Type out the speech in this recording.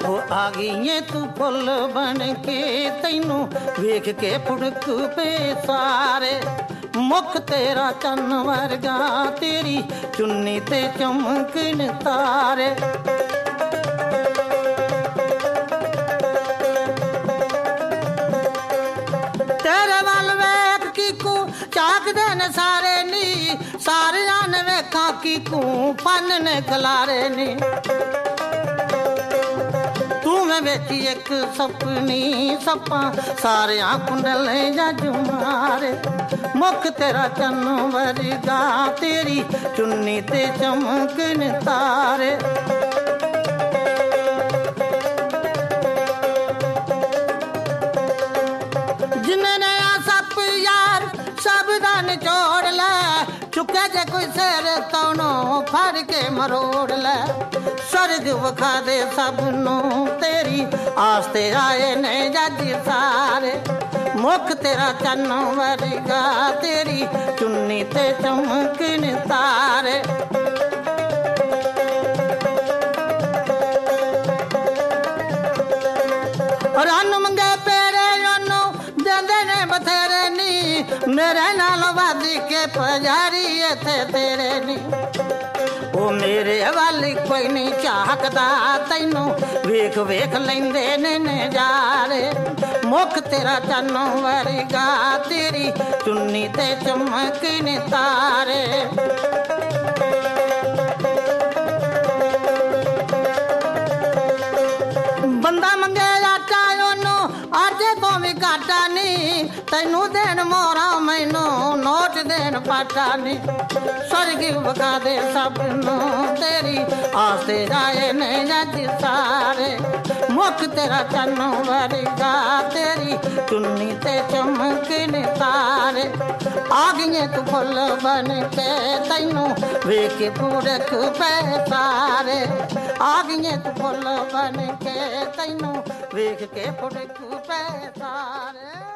ਉਹ ਆ ਗਈਏ ਤੂੰ ਫੁੱਲ ਬਣ ਕੇ ਤੈਨੂੰ ਵੇਖ ਕੇ ਫੁੜਕ ਪਏ ਸਾਰੇ ਮੁਖ ਤੇਰਾ ਚੰਨ ਵਰਗਾ ਤੇਰੀ ਚੁੰਨੀ ਤੇ ਚਮਕਣ ਤਾਰੇ ਤੇਰੇ ਵੱਲ ਵੇਖ ਕੀਕੂ ਝਾਕਦੇ ਨੇ ਸਾਰੇ ਨੀ ਸਾਰਿਆਂ ਨੇ ਵੇਖਾਂ ਕੀਕੂ ਫਨ ਨੇ ਖਲਾਰੇ ਨੀ ਵਿੱਚ ਇੱਕ ਸਪਨੀ ਸੱਪਾਂ ਸਾਰਿਆਂ ਕੁੰਡਲੇ ਜੱਜ ਮਾਰੇ ਮੁਖ ਤੇਰਾ ਚੰਨ ਵਰਗਾ ਤੇਰੀ ਚੁੰਨੀ ਤੇ ਚਮਕਣ ਤਾਰੇ ਜਿਨੇ ਨੇ ਆ ਸੱਪ ਯਾਰ ਸਭ ਦਾ ਨਿਚੋੜ ਲੈ ਚੁੱਕੇ ਜੇ ਕੋਈ ਸਿਰ ਤੌਣੋਂ ਫੜ ਕੇ ਮਰੋੜ ਲੈ स्वर्ग वखा दे सबनों तेरी आस्ते आए ने जज सारे मुख तेरा चन्न वर्गा तेरी चुन्नी ते चमकन तारे रन मंगे पेरे ओनू देंदे ने बथेरे नी मेरे नाल वध के पुजारी इत्थे तेरे नी ਉਹ ਮੇਰੇ ਵਾਲੀ ਕੋਈ ਨਹੀਂ ਝਾਕਦਾ ਤੈਨੂੰ ਵੇਖ ਵੇਖ ਲੈਂਦੇ ਨੇ ਨਜ਼ਾਰੇ ਮੁਖ ਤੇਰਾ ਚੰਨ ਵਰਗਾ ਤੇਰੀ ਚੁੰਨੀ ਤੇ ਚਮਕਣ ਤਾਰੇ ਬੰਦਾ ਮੰਗੇ ਆਟਾ ਉਹਨੂੰ ਆਟੇ ਤੋਂ ਵੀ ਘਾਟਾ ਨਹੀਂ ਤੈਨੂੰ ਦੇਣ ਮੋਰਾ ਮੈਨੂੰ ਨੋਟ ਦੇਣ ਪਾਟਾ ਨਹੀਂ स्वर्ग वखा दे सबनों तेरी आस्ते आए ने जज सारे मुख तेरा चन्न वर्गा तेरी चुन्नी ते चमकन तारे आ गईए तू फुल बन के तैनू वेख के फुड़क पे सारे आ गईए तू फुल बन के तैनू वेख के फुड़क पे सारे